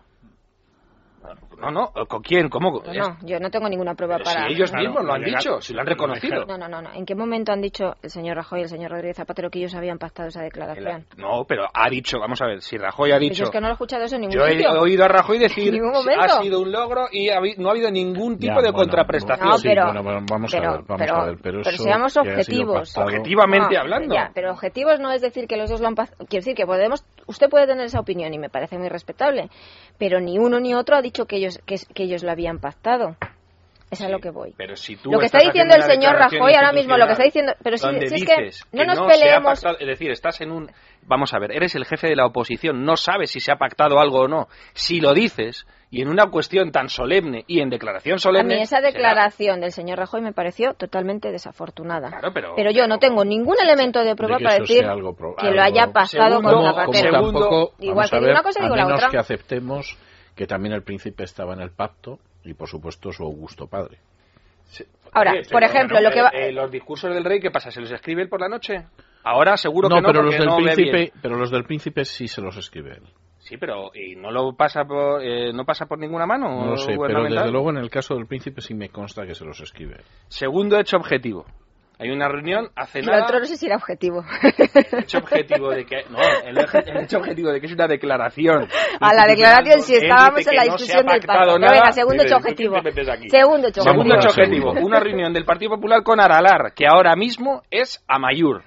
No, no, ¿con quién? ¿Cómo? No, no, yo no tengo ninguna prueba Pero para... si ellos Claro, mismos lo han lo legal- dicho, si lo han reconocido. No, no, no, no. ¿En qué momento han dicho el señor Rajoy y el señor Rodríguez Zapatero que ellos habían pactado esa declaración? No, pero ha dicho, vamos a ver, si Rajoy ha Pues yo dicho... es que no lo he escuchado eso en ningún Yo he sitio. oído a Rajoy decir En ningún momento. ha sido un logro y ha habi- no ha habido ningún tipo Ya, de bueno, contraprestación. No, sí, pero- bueno, bueno, vamos pero- a ver, vamos pero- a ver, pero, pero eso seamos que ha sido objetivos. pactado- Objetivamente No, hablando. Ya, pero objetivos no es decir que los dos lo han pactado. Quiero decir que podemos, usted puede tener esa opinión y me parece muy respetable, pero ni uno ni otro ha dicho que ellos que, que ellos lo habían pactado. Es a Sí, lo que voy. Pero si tú Lo que está estás diciendo el haciendo una señor declaración Rajoy ahora mismo, lo que está institucional diciendo, pero si, donde si es que dices no que nos no se ha peleemos. pactado, es decir, estás en un... Vamos a ver, eres el jefe de la oposición, no sabes si se ha pactado algo o no. Si lo dices, y en una cuestión tan solemne y en declaración A solemne... mí esa será- declaración del señor Rajoy me pareció totalmente desafortunada. Claro, pero- yo no tengo ningún elemento de prueba de que para eso decir sea algo pro- que lo algo- haya pactado Segundo, con como, Zapatero. como Zapatero. Segundo, tampoco, Igual vamos que a digo ver, una cosa, a digo la menos otra. que aceptemos que también el príncipe estaba en el pacto y, por supuesto, su augusto padre. Sí. Ahora, Oye, por pero, ejemplo, bueno, lo que va- eh, eh, los discursos del rey, ¿qué pasa? ¿Se los escribe él por la noche? Ahora seguro No, que no, pero los porque del no ve príncipe, bien. pero los del príncipe sí se los escribe él. Sí, pero ¿y no lo pasa por eh, no pasa por ninguna mano? No lo sé, pero gubernamental? desde luego en el caso del príncipe sí me consta que se los escribe él. Segundo hecho objetivo. Hay una reunión hace el nada. otro no sé si era objetivo. El hecho objetivo de que no, el, eje- el hecho objetivo de que es una declaración. A la declaración sí Él estábamos dice en la que no se discusión ha del pactado pacto. Pero nada. venga, segundo Dice, hecho ¿tú qué objetivo. te metes aquí? Segundo hecho Vamos Segundo a hecho la objetivo, segunda. una reunión del Partido Popular con Aralar, que ahora mismo es Amaiur.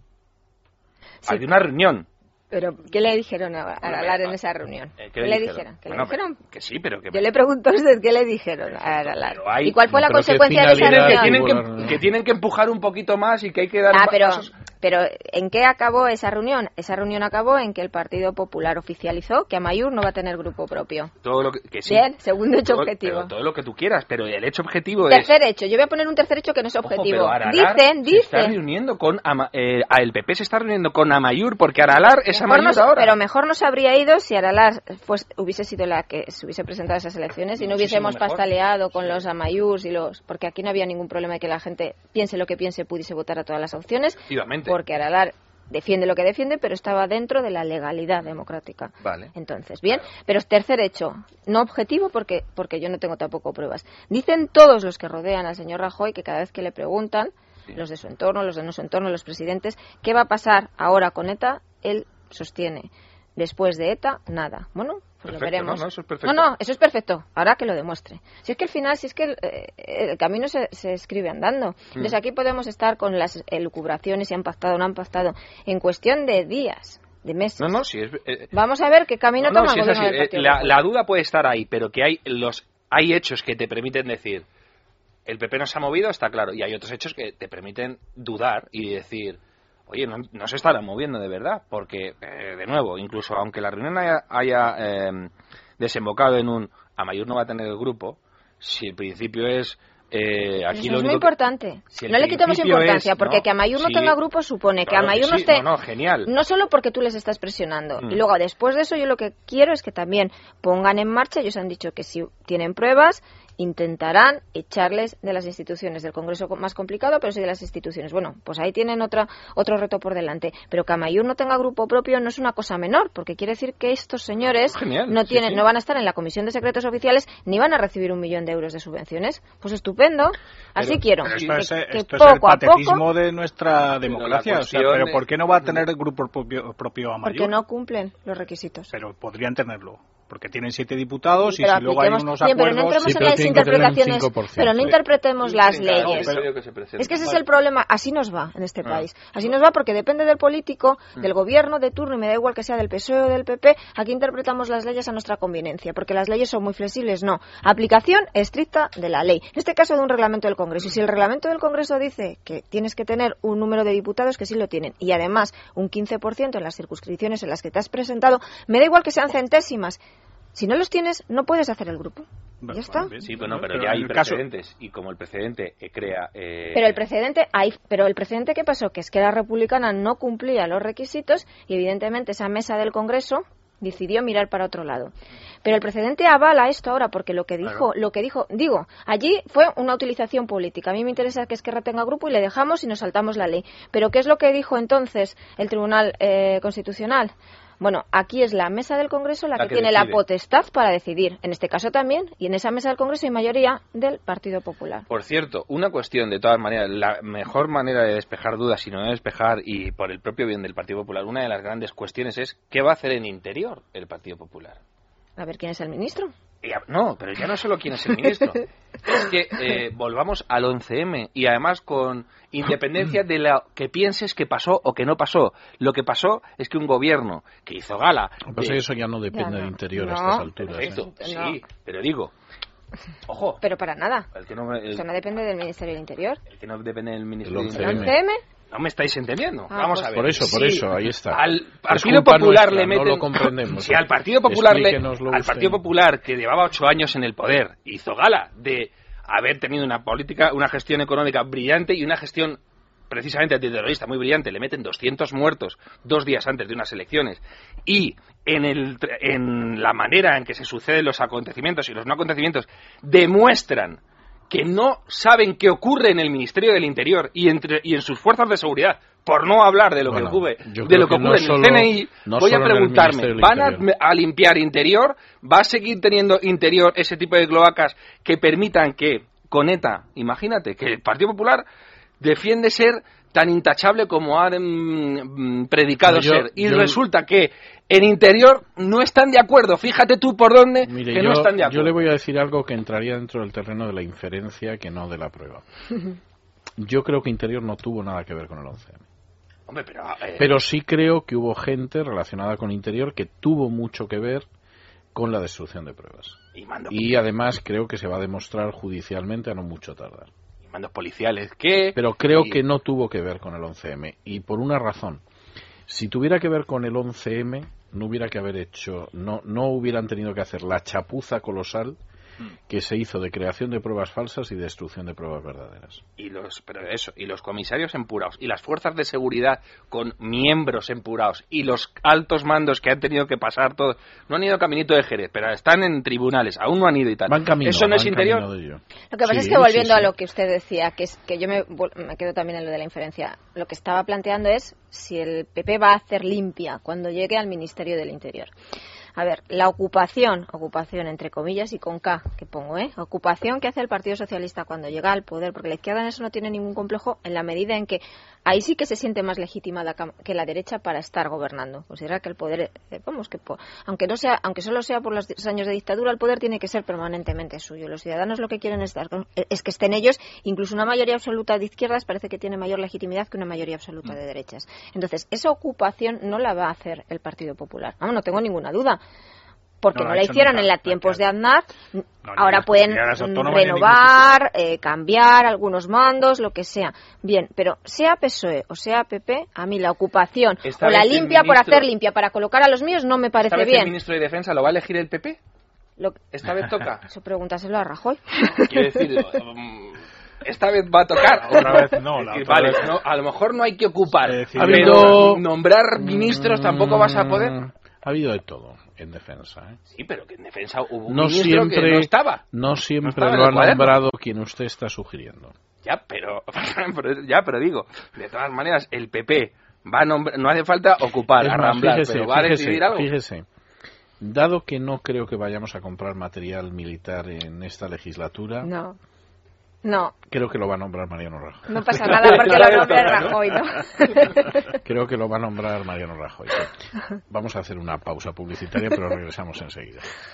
Sí. Hay una reunión. Pero, ¿qué le dijeron a a Aralar en eh, esa reunión? Eh, ¿Qué le dijeron? ¿Qué le Bueno, dijeron? Que sí, pero que... Yo le pregunto a usted qué le dijeron a Aralar. pero hay- ¿Y cuál fue la pero qué consecuencia de esa finalidad que reunión? tienen Bueno, que, que tienen que empujar un poquito más y que hay que dar Ah, pero, pasos. pero ¿en qué acabó esa reunión? Esa reunión acabó en que el Partido Popular oficializó que Amaiur no va a tener grupo propio. Todo lo que, que sí. Bien, segundo hecho Todo- objetivo. pero todo lo que tú quieras, pero el hecho objetivo Tercer es... hecho, yo voy a poner un tercer hecho que no es Ojo, objetivo. pero Aralar Dicen, se está dicen. reuniendo con... Ama- eh, a el P P se está reuniendo con Amaiur porque Aralar es Mejor Amaiur no- ahora. Pero mejor nos habría ido si Aralar pues, hubiese sido la que se hubiese presentado a esas elecciones y no Muchísimo hubiésemos mejor. pastaleado con los Amayurs y los... Porque aquí no había ningún problema de que la gente piense lo que piense, pudiese votar a todas las opciones. Efectivamente. Porque Aralar defiende lo que defiende, pero estaba dentro de la legalidad democrática. Vale. Entonces, bien. Pero tercer hecho, no objetivo porque, porque yo no tengo tampoco pruebas. Dicen todos los que rodean al señor Rajoy que cada vez que le preguntan, Sí. los de su entorno, los de no su entorno, los presidentes, ¿qué va a pasar ahora con ETA? Él sostiene. Después de ETA, nada. Bueno, pues lo Perfecto, veremos. no, no, eso es perfecto. No, no, eso es perfecto. Ahora que lo demuestre. Si es que al final, si es que el, eh, el camino se, se escribe andando. Entonces aquí podemos estar con las elucubraciones, si han pactado o no han pactado, en cuestión de días, de meses. No, no, sí es... eh, Vamos a ver qué camino no, no, toma sí el es gobierno así. del Eh, Partido la, Popular. la duda puede estar ahí, pero que hay los hay hechos que te permiten decir el P P no se ha movido, está claro, y hay otros hechos que te permiten dudar y decir, oye, no, no se estarán moviendo de verdad, porque, eh, de nuevo, incluso aunque la reunión haya, haya eh, desembocado en un Amaiur no va a tener el grupo, si el principio es... Eh, aquí Eso lo es muy único importante. que, si no le quitemos importancia, es, porque no, que Amaiur no sí, tenga grupo supone claro que Amaiur que no sí, esté... No, no, genial. No solo porque tú les estás presionando. Mm. Y luego, después de eso, yo lo que quiero es que también pongan en marcha, ellos han dicho que si tienen pruebas, intentarán echarles de las instituciones, del Congreso más complicado, pero sí de las instituciones. Bueno, pues ahí tienen otra, otro reto por delante. Pero que Amaiur no tenga grupo propio no es una cosa menor, porque quiere decir que estos señores Genial, no tienen, sí, sí. no van a estar en la Comisión de Secretos Oficiales ni van a recibir un millón de euros de subvenciones. Pues estupendo. Así pero, quiero. Pero esto que, es, que esto poco es el patetismo poco, de nuestra democracia. O sea, pero ¿por qué no va a tener el grupo propio, propio Amaiur? Porque no cumplen los requisitos. Pero podrían tenerlo. Porque tienen siete diputados sí, y si luego hay unos bien, acuerdos... Pero no entremos sí, en pero las interpretaciones, pero no interpretemos sí, las claro, leyes. pero, es que ese es el problema, así nos va en este ah. país. Así nos va porque depende del político, del gobierno de turno, y me da igual que sea del P S O E o del P P, aquí interpretamos las leyes a nuestra conveniencia, porque las leyes son muy flexibles, no. Aplicación estricta de la ley. En este caso de un reglamento del Congreso. Y si el reglamento del Congreso dice que tienes que tener un número de diputados, que sí lo tienen, y además un quince por ciento en las circunscripciones en las que te has presentado, me da igual que sean centésimas. Si no los tienes, no puedes hacer el grupo. ¿Ya está? Sí, bueno, pero, pero ya hay precedentes caso... y como el precedente crea... Eh... Pero el precedente, hay, pero el precedente ¿qué pasó? Que Esquerra Republicana no cumplía los requisitos y evidentemente esa mesa del Congreso decidió mirar para otro lado. Pero el precedente avala esto ahora porque lo que dijo, claro. lo que dijo, digo, allí fue una utilización política. A mí me interesa que Esquerra tenga grupo y le dejamos y nos saltamos la ley. Pero ¿qué es lo que dijo entonces el Tribunal eh, Constitucional? Bueno, aquí es la mesa del Congreso la, la que, que tiene decide. la potestad para decidir. En este caso también, y en esa mesa del Congreso hay mayoría del Partido Popular. Por cierto, una cuestión de todas maneras, la mejor manera de despejar dudas, si no de despejar, y por el propio bien del Partido Popular, una de las grandes cuestiones es ¿qué va a hacer en interior el Partido Popular? A ver quién es el ministro. No, pero ya no solo quién es el ministro. Es que eh, volvamos al once eme y además con independencia de lo que pienses que pasó o que no pasó. Lo que pasó es que un gobierno que hizo gala... Pues de... eso ya no depende ya no. del interior no. a estas alturas. Perfecto, ¿eh? sí, no. pero digo... Ojo. Pero para nada. El que no, el, eso no depende del Ministerio del Interior. El que no depende del Ministerio del Interior. ¿El once eme? No me estáis entendiendo. Ah, Vamos pues a ver. Por eso, por sí. eso, ahí está. Al Partido Popular nuestra, le meten... No lo comprendemos. Si al Partido Popular le... al Partido Popular que llevaba ocho años en el poder hizo gala de haber tenido una política, una gestión económica brillante y una gestión precisamente antiterrorista muy brillante, le meten doscientos muertos dos días antes de unas elecciones y en, el, en la manera en que se suceden los acontecimientos y los no acontecimientos demuestran que no saben qué ocurre en el Ministerio del Interior y, entre, y en sus fuerzas de seguridad, por no hablar de lo bueno, que ocurre, de lo que, que ocurre no en el solo, C N I, no voy a preguntarme, ¿van a, a limpiar Interior? ¿Va a seguir teniendo Interior ese tipo de cloacas que permitan que, con ETA, imagínate, que el Partido Popular defiende ser tan intachable como han mm, predicado yo, ser, y yo, resulta que en Interior no están de acuerdo, fíjate tú por dónde, mire, que yo, no están de acuerdo. Yo le voy a decir algo que entraría dentro del terreno de la inferencia que no de la prueba. Yo creo que Interior no tuvo nada que ver con el once eme. Hombre, pero, eh... pero sí creo que hubo gente relacionada con Interior que tuvo mucho que ver con la destrucción de pruebas. Y, mando y además creo que se va a demostrar judicialmente a no mucho tardar. Y mandos policiales que... Pero creo y... que no tuvo que ver con el once eme. Y por una razón. Si tuviera que ver con el once eme, no hubiera que haber hecho... No, no hubieran tenido que hacer la chapuza colosal que se hizo de creación de pruebas falsas y destrucción de pruebas verdaderas. Y los, pero eso, y los comisarios empurados, y las fuerzas de seguridad con miembros empurados, y los altos mandos que han tenido que pasar todo, no han ido caminito de Jerez, pero están en tribunales, aún no han ido y tal. Van camino, ¿Eso no van es Interior? Lo que pasa sí, es que volviendo sí, sí. a lo que usted decía, que es que yo me, me quedo también en lo de la inferencia, lo que estaba planteando es si el P P va a hacer limpia cuando llegue al Ministerio del Interior. A ver, la ocupación, ocupación entre comillas y con K, que pongo, ¿eh? Ocupación que hace el Partido Socialista cuando llega al poder, porque la izquierda en eso no tiene ningún complejo, en la medida en que ahí sí que se siente más legitimada que la derecha para estar gobernando. Considera que el poder, eh, vamos, que po- aunque no sea, aunque solo sea por los años de dictadura, el poder tiene que ser permanentemente suyo. Los ciudadanos lo que quieren es, dar, es que estén ellos, incluso una mayoría absoluta de izquierdas parece que tiene mayor legitimidad que una mayoría absoluta de derechas. Entonces, esa ocupación no la va a hacer el Partido Popular. Vamos, no tengo ninguna duda. porque no, no la hicieron nunca, en la tiempos de Aznar. No, ahora pueden renovar, eh, cambiar algunos mandos, lo que sea. Bien, pero sea P S O E o sea P P, a mí la ocupación esta o la limpia ministro, por hacer limpia para colocar a los míos no me parece esta vez bien. ¿El ministro de Defensa lo va a elegir el P P? Lo... ¿Esta vez toca? Eso pregúntaselo a Rajoy. Quiero decir, um, esta vez va a tocar. Otra vez no. La otra vale, vez... no, a lo mejor no hay que ocupar. Ha habido... Nombrar ministros tampoco vas a poder. Ha habido de todo en defensa. ¿eh? Sí, pero que en defensa hubo un no ministro siempre, que no estaba. No siempre no estaba lo ha nombrado quien usted está sugiriendo. Ya, pero, ya, pero digo, de todas maneras, el P P va a nombrar, no hace falta ocupar, es arramblar, más, fíjese, pero va fíjese, a decidir algo. Fíjese, dado que no creo que vayamos a comprar material militar en esta legislatura... No. No. Creo que lo va a nombrar Mariano Rajoy. No pasa nada porque lo nombra Rajoy, ¿no? Creo que lo va a nombrar Mariano Rajoy. Vamos a hacer una pausa publicitaria, pero regresamos enseguida.